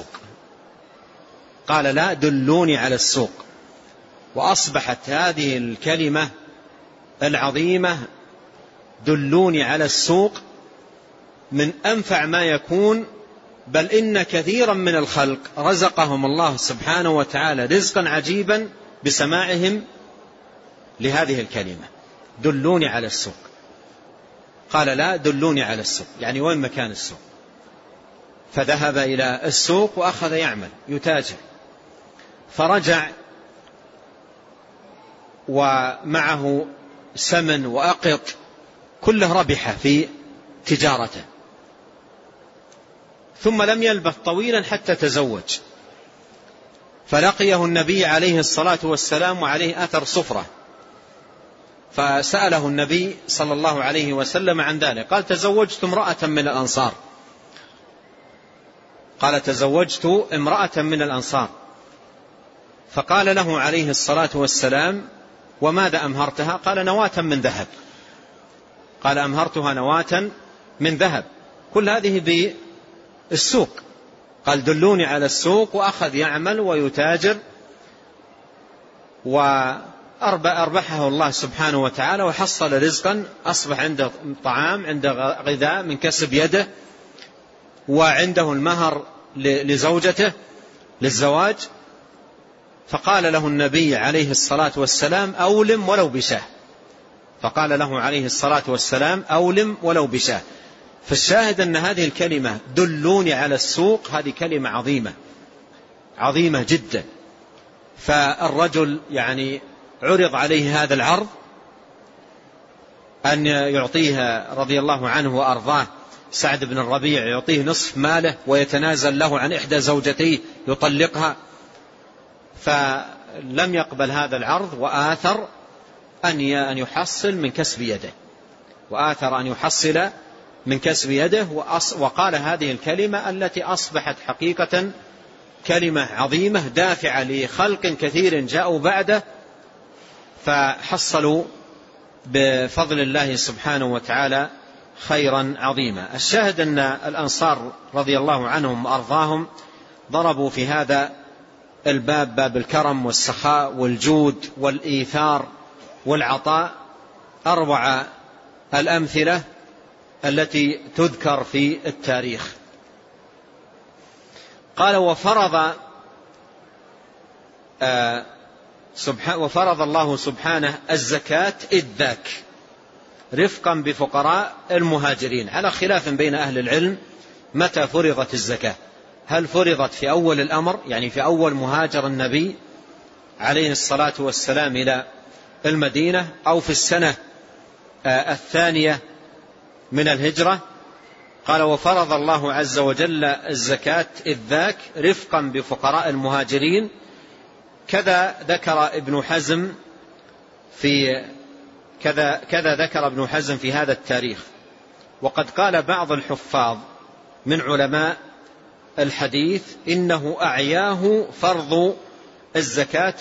على السوق. وأصبحت هذه الكلمة العظيمة دلوني على السوق من أنفع ما يكون، بل إن كثيرا من الخلق رزقهم الله سبحانه وتعالى رزقا عجيبا بسماعهم لهذه الكلمة: دلوني على السوق. قال: لا، دلوني على السوق، يعني وين مكان السوق؟ فذهب إلى السوق وأخذ يعمل يتاجر، فرجع ومعه سمن وأقط كله ربح في تجارته. ثم لم يلبث طويلا حتى تزوج، فلقيه النبي عليه الصلاة والسلام وعليه أثر صفرة، فسأله النبي صلى الله عليه وسلم عن ذلك. قال: تزوجت امرأة من الأنصار. فقال له عليه الصلاة والسلام: وماذا أمهرتها؟ قال: نواة من ذهب. قال: أمهرتها نواة من ذهب. كل هذه بالسوق. قال: دلوني على السوق، وأخذ يعمل ويتاجر، وأربحه الله سبحانه وتعالى وحصل رزقا، أصبح عنده طعام، عنده غذاء من كسب يده، وعنده المهر لزوجته للزواج. فقال له النبي عليه الصلاة والسلام: أولم ولو بشاه. فالشاهد أن هذه الكلمة دلوني على السوق هذه كلمة عظيمة جدا. فالرجل يعني عرض عليه هذا العرض أن يعطيه رضي الله عنه وأرضاه سعد بن الربيع، يعطيه نصف ماله ويتنازل له عن إحدى زوجتيه يطلقها. فلم يقبل هذا العرض، وآثر أن يحصل من كسب يده، وقال هذه الكلمة التي أصبحت حقيقة كلمة عظيمة دافعة لخلق كثير جاءوا بعده، فحصلوا بفضل الله سبحانه وتعالى خيرا عظيما. الشاهد أن الأنصار رضي الله عنهم وأرضاهم ضربوا في هذا الباب، باب الكرم والسخاء والجود والإيثار والعطاء، أروع الأمثلة التي تذكر في التاريخ. قال: وفرض الله سبحانه الزكاة إذ ذاك رفقا بفقراء المهاجرين، على خلاف بين أهل العلم متى فرضت الزكاة، هل فرضت في أول الأمر، يعني في أول مهاجر النبي عليه الصلاة والسلام إلى المدينة، أو في السنة الثانية من الهجرة، قال: وفرض الله عز وجل الزكاة إذ ذاك رفقا بفقراء المهاجرين. كذا ذكر ابن حزم في هذا التاريخ. وقد قال بعض الحفاظ من علماء الحديث إنه أعياه فرض الزكاة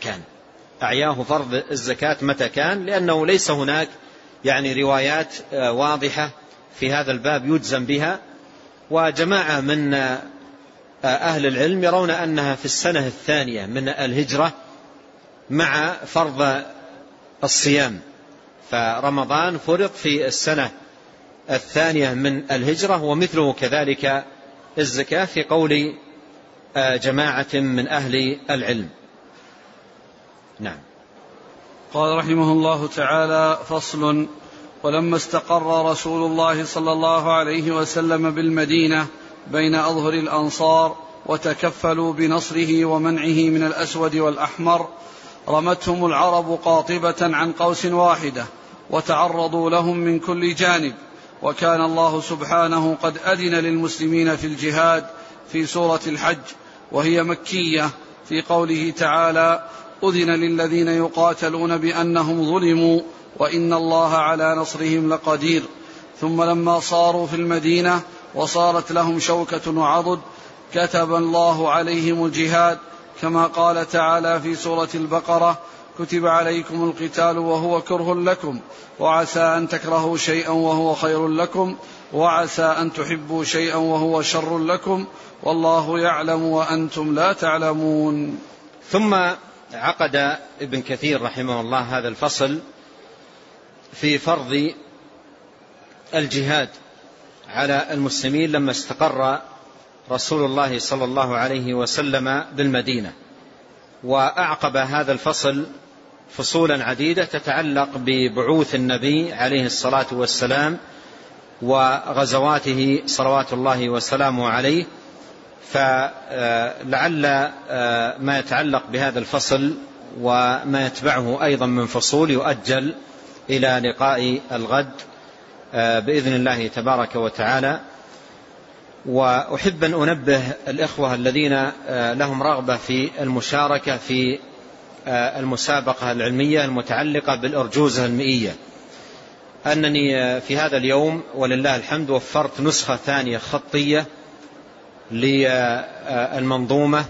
متى كان، لأنه ليس هناك روايات واضحة في هذا الباب يجزم بها. وجماعة من أهل العلم يرون أنها في السنة الثانية من الهجرة مع فرض الصيام، فرمضان فرض في السنة الثانية من الهجرة، ومثله كذلك الزكاة في قول جماعة من أهل العلم. نعم. قال رحمه الله تعالى: فصل: ولما استقر رسول الله صلى الله عليه وسلم بالمدينة بين أظهر الأنصار وتكفلوا بنصره ومنعه من الأسود والأحمر، رمتهم العرب قاطبة عن قوس واحدة وتعرضوا لهم من كل جانب. وكان الله سبحانه قد أذن للمسلمين في الجهاد في سورة الحج، وهي مكية، في قوله تعالى: أذن للذين يقاتلون بأنهم ظلموا وإن الله على نصرهم لقدير. ثم لما صاروا في المدينة وصارت لهم شوكة وعضد كتب الله عليهم الجهاد، كما قال تعالى في سورة البقرة: كتب عليكم القتال وهو كره لكم وعسى أن تكرهوا شيئا وهو خير لكم وعسى أن تحبوا شيئا وهو شر لكم والله يعلم وأنتم لا تعلمون. ثم عقد ابن كثير رحمه الله هذا الفصل في فرض الجهاد على المسلمين لما استقر رسول الله صلى الله عليه وسلم بالمدينة. وأعقب هذا الفصل فصولا عديدة تتعلق ببعوث النبي عليه الصلاة والسلام وغزواته صلوات الله وسلامه عليه. فلعل ما يتعلق بهذا الفصل وما يتبعه أيضا من فصول يؤجل إلى لقاء الغد بإذن الله تبارك وتعالى. وأحب أن أنبه الإخوة الذين لهم رغبة في المشاركة في المسابقة العلمية المتعلقة بالأرجوزة المئية أنني في هذا اليوم ولله الحمد وفرت نسخة ثانية خطية للمنظومة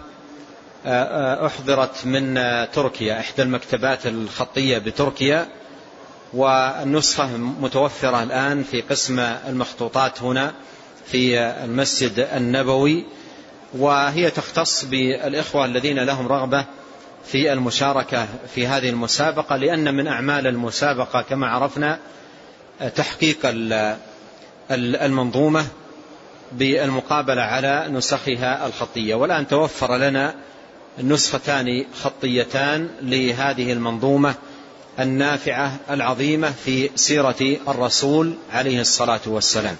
أحضرت من تركيا، إحدى المكتبات الخطية بتركيا، والنسخة متوفرة الآن في قسم المخطوطات هنا في المسجد النبوي، وهي تختص بالإخوة الذين لهم رغبة في المشاركة في هذه المسابقة، لأن من أعمال المسابقة كما عرفنا تحقيق المنظومة بالمقابلة على نسخها الخطية. والآن توفر لنا نسختان خطيتان لهذه المنظومة النافعة العظيمة في سيرة الرسول عليه الصلاة والسلام.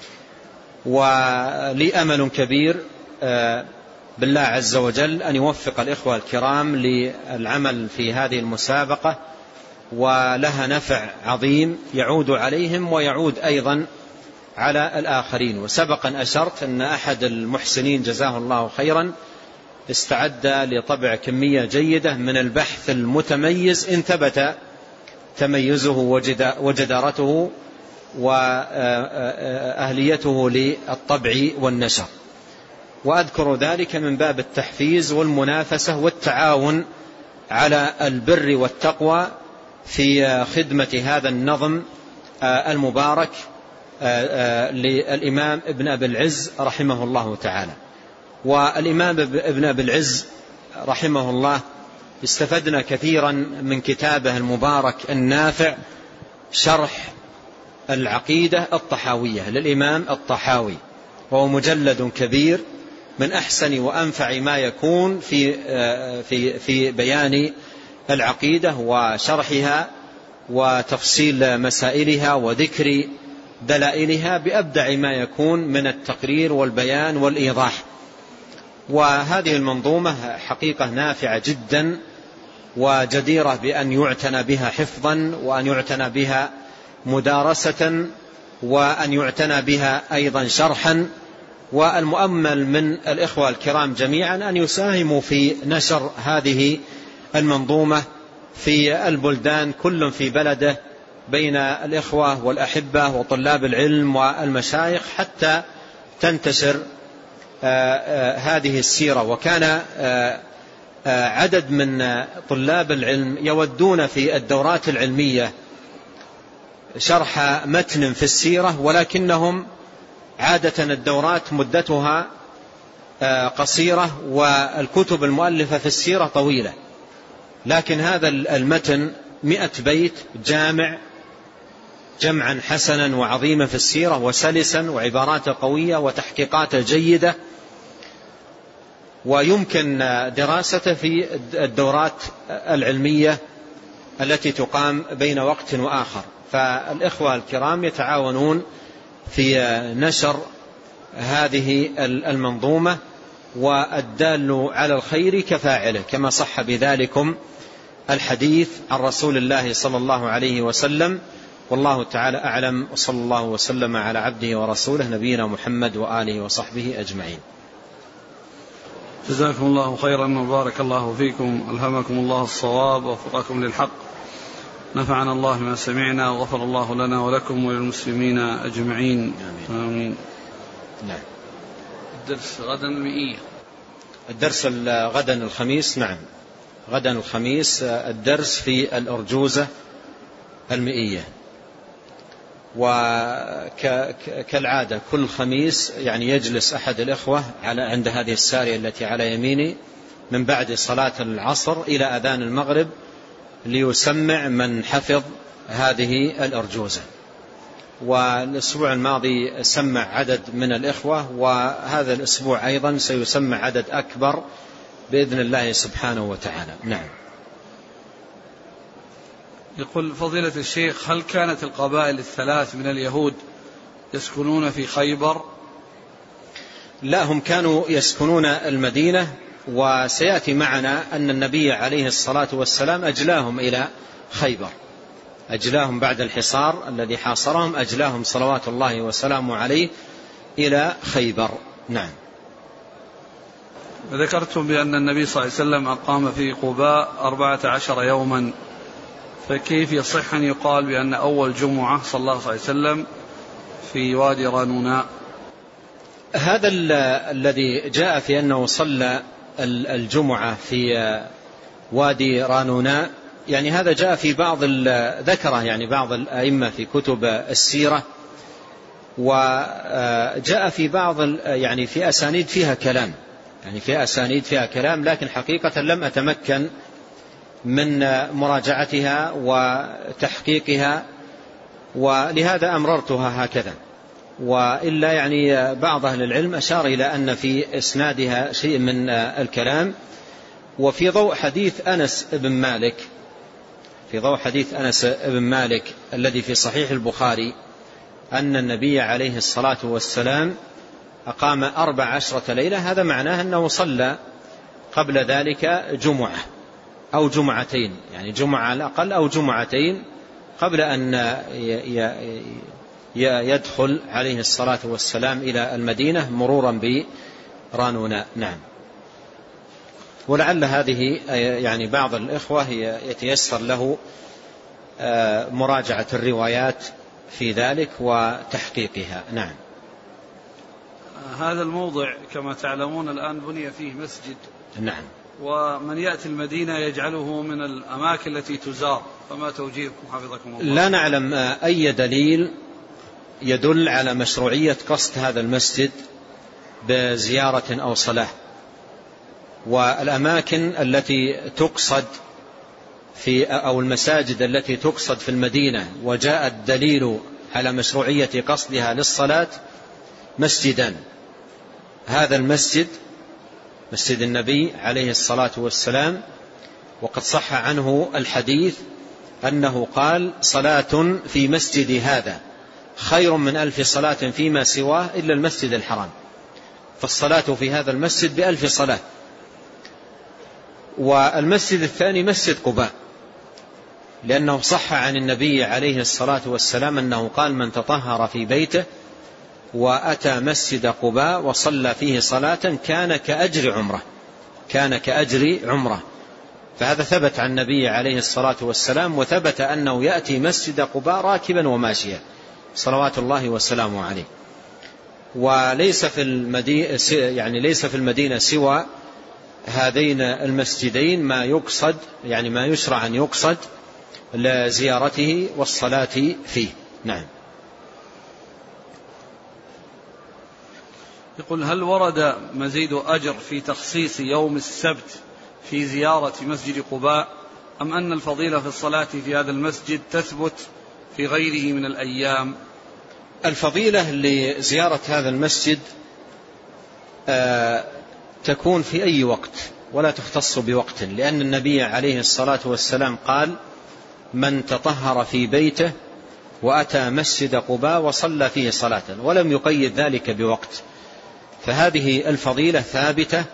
ولي أمل كبير بالله عز وجل أن يوفق الإخوة الكرام للعمل في هذه المسابقة، ولها نفع عظيم يعود عليهم ويعود أيضا على الآخرين. وسبقا أشرت أن أحد المحسنين جزاه الله خيرا استعد لطبع كمية جيدة من البحث المتميز إن ثبت تميزه وجدارته وأهليته للطبع والنشر. وأذكر ذلك من باب التحفيز والمنافسة والتعاون على البر والتقوى في خدمة هذا النظم المبارك للإمام ابن أبي العز رحمه الله تعالى. والإمام ابن أبي العز رحمه الله استفدنا كثيرا من كتابه المبارك النافع شرح العقيدة الطحاوية للإمام الطحاوي، وهو مجلد كبير من أحسن وأنفع ما يكون في بيان العقيدة وشرحها وتفصيل مسائلها وذكر دلائلها بأبدع ما يكون من التقرير والبيان والإيضاح. وهذه المنظومة حقيقة نافعة جدا وجديرة بأن يعتنى بها حفظا وأن يعتنى بها مدارسة وأن يعتنى بها أيضا شرحا. والمؤمل من الإخوة الكرام جميعا أن يساهموا في نشر هذه المنظومة في البلدان، كل في بلده، بين الإخوة والأحبة وطلاب العلم والمشايخ، حتى تنتشر هذه السيرة. وكان عدد من طلاب العلم يودون في الدورات العلمية شرح متن في السيرة، ولكنهم عادة الدورات مدتها قصيرة والكتب المؤلفة في السيرة طويلة، لكن هذا المتن 100 بيت جمعا حسنا وعظيما في السيرة، وسلسا وعبارات قوية وتحقيقات جيدة، ويمكن دراسته في الدورات العلمية التي تقام بين وقت وآخر. فالإخوة الكرام يتعاونون في نشر هذه المنظومة، والدال على الخير كفاعله، كما صح بذلكم الحديث عن رسول الله صلى الله عليه وسلم. والله تعالى أعلم، وصلى الله وسلم على عبده ورسوله نبينا محمد وآله وصحبه أجمعين. جزاكم الله خيرا وبارك الله فيكم، ألهمكم الله الصواب ووفقكم للحق، نفعنا الله ما سمعنا وغفر الله لنا ولكم وللمسلمين أجمعين، آمين. نعم. الدرس غدا المئية. الدرس غدا الخميس. نعم، غدا الخميس الدرس في الأرجوزة المئية. وكالعادة كل خميس يعني يجلس أحد الإخوة عند هذه السارية التي على يميني من بعد صلاة العصر إلى أذان المغرب ليسمع من حفظ هذه الأرجوزة. والأسبوع الماضي سمع عدد من الإخوة، وهذا الأسبوع أيضا سيسمع عدد أكبر بإذن الله سبحانه وتعالى. نعم. يقول فضيلة الشيخ، هل كانت القبائل الثلاث من اليهود يسكنون في خيبر؟ لا، هم كانوا يسكنون المدينة، وسيأتي معنا أن النبي عليه الصلاة والسلام أجلاهم إلى خيبر، أجلاهم بعد الحصار الذي حاصرهم، أجلاهم صلوات الله وسلامه عليه إلى خيبر. نعم. ذكرتم بأن النبي صلى الله عليه وسلم أقام في قباء 14 يوما، فكيف يصح أن يقال بأن أول جمعة صلى الله عليه وسلم في وادي رانوناء؟ هذا الذي جاء في أنه صلى الجمعة في وادي رانوناء، يعني هذا جاء في بعض ذكره يعني بعض الأئمة في كتب السيرة، وجاء في بعض يعني في أسانيد فيها كلام، يعني في أسانيد فيها كلام، لكن حقيقة لم أتمكن من مراجعتها وتحقيقها، ولهذا أمررتها هكذا. وإلا يعني بعض أهل العلم أشار إلى أن في إسنادها شيء من الكلام. وفي ضوء حديث أنس بن مالك الذي في صحيح البخاري أن النبي عليه الصلاة والسلام أقام 14 ليلة، هذا معناه أنه صلى قبل ذلك جمعة أو جمعتين، يعني جمعة على الأقل أو جمعتين قبل أن يدخل عليه الصلاة والسلام إلى المدينة مرورا برانوناء. نعم. ولعل هذه يعني بعض الإخوة يتيسر له مراجعة الروايات في ذلك وتحقيقها. نعم. هذا الموضع كما تعلمون الآن بني فيه مسجد. نعم. ومن يأتي المدينة يجعله من الأماكن التي تزار، فما توجيهكم حفظكم الله؟ لا نعلم أي دليل يدل على مشروعية قصد هذا المسجد بزيارة أو صلاة. والأماكن التي تقصد أو المساجد التي تقصد في المدينة وجاء الدليل على مشروعية قصدها للصلاة مسجدان: هذا المسجد مسجد النبي عليه الصلاة والسلام، وقد صح عنه الحديث أنه قال: صلاة في مسجد هذا خير من 1000 صلاة فيما سواه إلا المسجد الحرام. فالصلاة في هذا المسجد ب1000 صلاة. والمسجد الثاني مسجد قباء، لأنه صح عن النبي عليه الصلاة والسلام أنه قال: من تطهر في بيته وأتى مسجد قباء وصلى فيه صلاة كان كأجر عمره. فهذا ثبت عن النبي عليه الصلاة والسلام، وثبت أنه يأتي مسجد قباء راكبا وماشيا صلوات الله وسلامه عليه. وليس في المدينة سوى هذين المسجدين ما يشرع أن يقصد لزيارته والصلاة فيه. نعم. يقول: هل ورد مزيد أجر في تخصيص يوم السبت في زيارة مسجد قباء، أم أن الفضيلة في الصلاة في هذا المسجد تثبت في غيره من الأيام؟ الفضيلة لزيارة هذا المسجد تكون في أي وقت ولا تختص بوقت، لأن النبي عليه الصلاة والسلام قال: من تطهر في بيته وأتى مسجد قباء وصلى فيه صلاة، ولم يقيد ذلك بوقت. فهذه الفضيلة ثابتة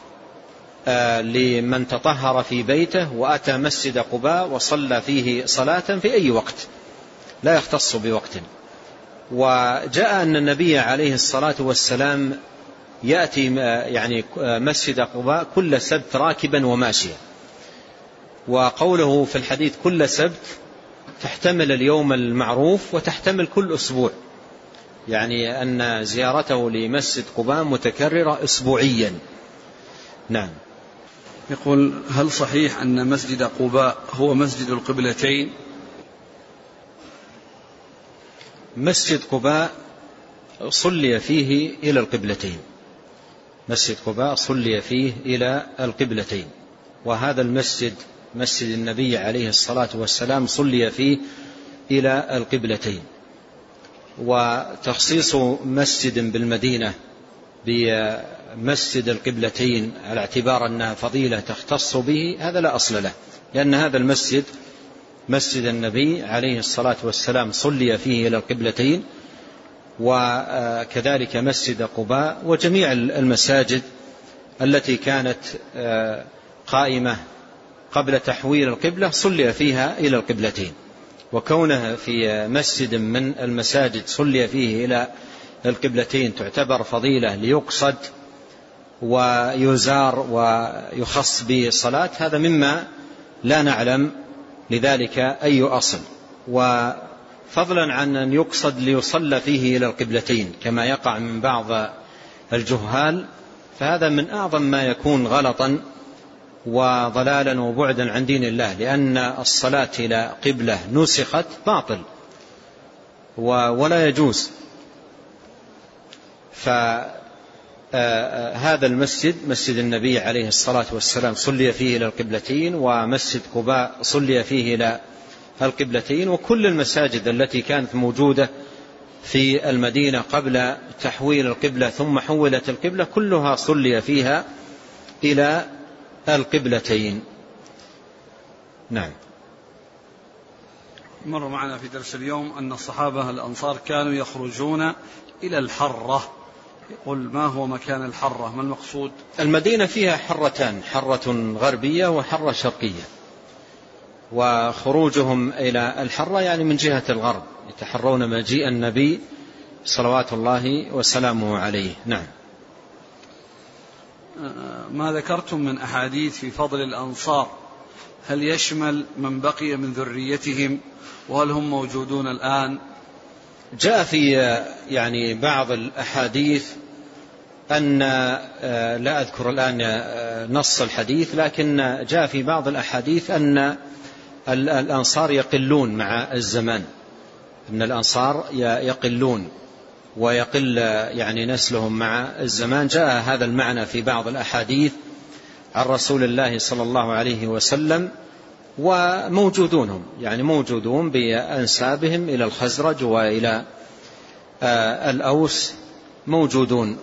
لمن تطهر في بيته وأتى مسجد قباء وصلى فيه صلاة في أي وقت، لا يختص بوقت. وجاء أن النبي عليه الصلاة والسلام يأتي مسجد قباء كل سبت راكبا وماشيا. وقوله في الحديث كل سبت تحتمل اليوم المعروف وتحتمل كل أسبوع، يعني أن زيارته لمسجد قباء متكررة أسبوعيا. نعم. يقول: هل صحيح أن مسجد قباء هو مسجد القبلتين؟ مسجد قباء صلي فيه إلى القبلتين، مسجد قباء صلي فيه إلى القبلتين. وهذا المسجد مسجد النبي عليه الصلاة والسلام صلي فيه إلى القبلتين. وتخصيص مسجد بالمدينة بمسجد القبلتين على اعتبار أنها فضيلة تختص به هذا لا أصل له، لأن هذا المسجد مسجد النبي عليه الصلاة والسلام صلي فيه إلى القبلتين، وكذلك مسجد قباء وجميع المساجد التي كانت قائمة قبل تحويل القبلة صلي فيها إلى القبلتين. وكونه في مسجد من المساجد صلي فيه إلى القبلتين تعتبر فضيلة ليقصد ويزار ويخص بالصلاة، هذا مما لا نعلم لذلك أي أصل. وفضلا عن أن يقصد ليصلى فيه إلى القبلتين كما يقع من بعض الجهال، فهذا من أعظم ما يكون غلطا وضلالا وبعدا عن دين الله، لأن الصلاة إلى قبلة نسخت باطل ولا يجوز. فهذا المسجد مسجد النبي عليه الصلاة والسلام صلي فيه إلى القبلتين، ومسجد قباء صلي فيه إلى القبلتين، وكل المساجد التي كانت موجودة في المدينة قبل تحويل القبلة ثم حولت القبلة كلها صلي فيها إلى القبلتين. نعم. مر معنا في درس اليوم أن الصحابة الأنصار كانوا يخرجون إلى الحرة. يقول: ما هو مكان الحرة؟ ما المقصود؟ المدينة فيها حرتان، حرة غربية وحرة شرقية، وخروجهم إلى الحرة يعني من جهة الغرب، يتحرون مجيء النبي صلوات الله وسلامه عليه. نعم. ما ذكرتم من أحاديث في فضل الأنصار هل يشمل من بقي من ذريتهم، وهل هم موجودون الآن؟ جاء في بعض الأحاديث أن لا أذكر الآن نص الحديث، لكن جاء في بعض الأحاديث أن الأنصار يقلون مع الزمان، أن الأنصار يقلون ويقل نسلهم مع الزمان. جاء هذا المعنى في بعض الأحاديث عن رسول الله صلى الله عليه وسلم، وموجودون موجودون بأنسابهم إلى الخزرج وإلى الأوس موجودون.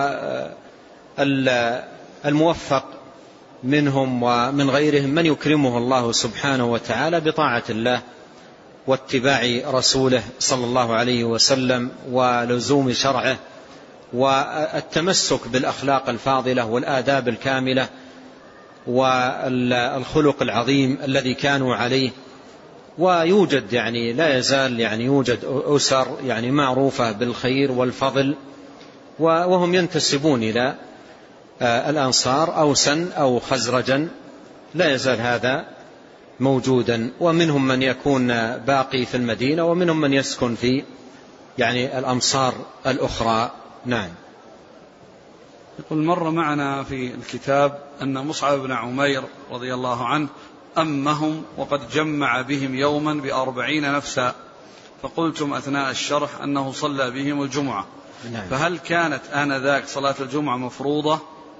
والموفق منهم ومن غيرهم من يكرمه الله سبحانه وتعالى بطاعة الله واتباع رسوله صلى الله عليه وسلم ولزوم شرعه والتمسك بالأخلاق الفاضلة والآداب الكاملة والخلق العظيم الذي كانوا عليه. ويوجد يعني لا يزال يعني يوجد أسر يعني معروفة بالخير والفضل وهم ينتسبون إلى الأنصار أوسا أو خزرجا، لا يزال هذا موجودا، ومنهم من يكون باقي في المدينة ومنهم من يسكن في يعني الأمصار الأخرى. نعم. يقول مر معنا في الكتاب أن مصعب بن عمير رضي الله عنه أمهم وقد جمع بهم يوما ب40 نفسا، فقلتم أثناء الشرح أنه صلى بهم الجمعة. نعم. فهل كانت آنذاك صلاة الجمعة مفروضة؟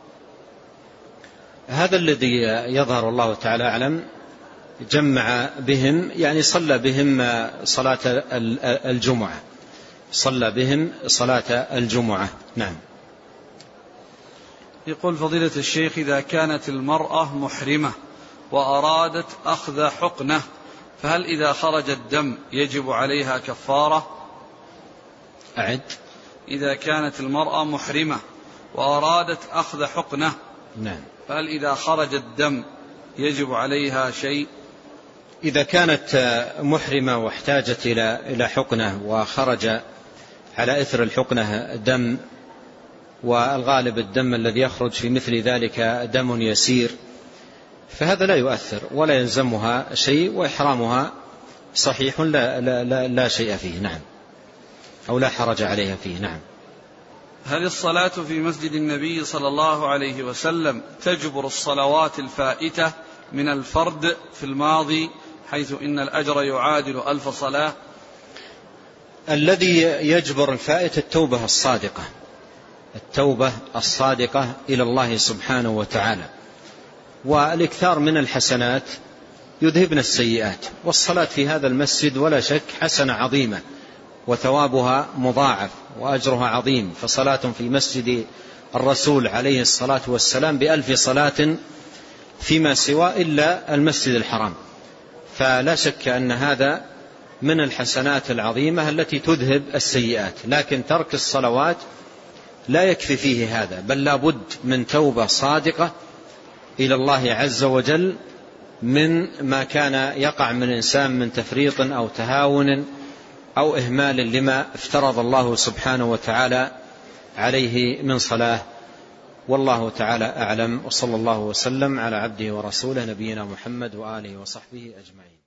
هذا الذي يظهر الله تعالى أعلم، جمع بهم يعني صلى بهم صلاة الجمعة، صلى بهم صلاة الجمعة. نعم. يقول فضيلة الشيخ إذا كانت المرأة محرمة وأرادت أخذ حقنة، فهل إذا خرج الدم يجب عليها كفارة؟ أعد. إذا كانت المرأة محرمة وأرادت أخذ حقنة، نعم، فهل إذا خرج الدم يجب عليها شيء؟ إذا كانت محرمة واحتاجت إلى حقنة وخرج على إثر الحقنة دم، والغالب الدم الذي يخرج في مثل ذلك دم يسير، فهذا لا يؤثر ولا يلزمها شيء، وإحرامها صحيح لا شيء فيه. نعم، أو لا حرج عليها فيه. نعم. هل الصلاة في مسجد النبي صلى الله عليه وسلم تجبر الصلوات الفائتة من الفرد في الماضي، حيث إن الأجر يعادل 1000 صلاة؟ الذي يجبر الفائتة التوبة الصادقة، التوبة الصادقة إلى الله سبحانه وتعالى، والإكثار من الحسنات يذهبن السيئات. والصلاة في هذا المسجد ولا شك حسنة عظيمة وثوابها مضاعف وأجرها عظيم، فصلاة في مسجد الرسول عليه الصلاة والسلام ب1000 صلاة فيما سوى إلا المسجد الحرام، فلا شك أن هذا من الحسنات العظيمة التي تذهب السيئات. لكن ترك الصلوات لا يكفي فيه هذا، بل لا بد من توبة صادقة إلى الله عز وجل من ما كان يقع من إنسان من تفريط أو تهاون أو إهمال لما افترض الله سبحانه وتعالى عليه من صلاة. والله تعالى أعلم، وصلى الله وسلم على عبده ورسوله نبينا محمد وآله وصحبه أجمعين.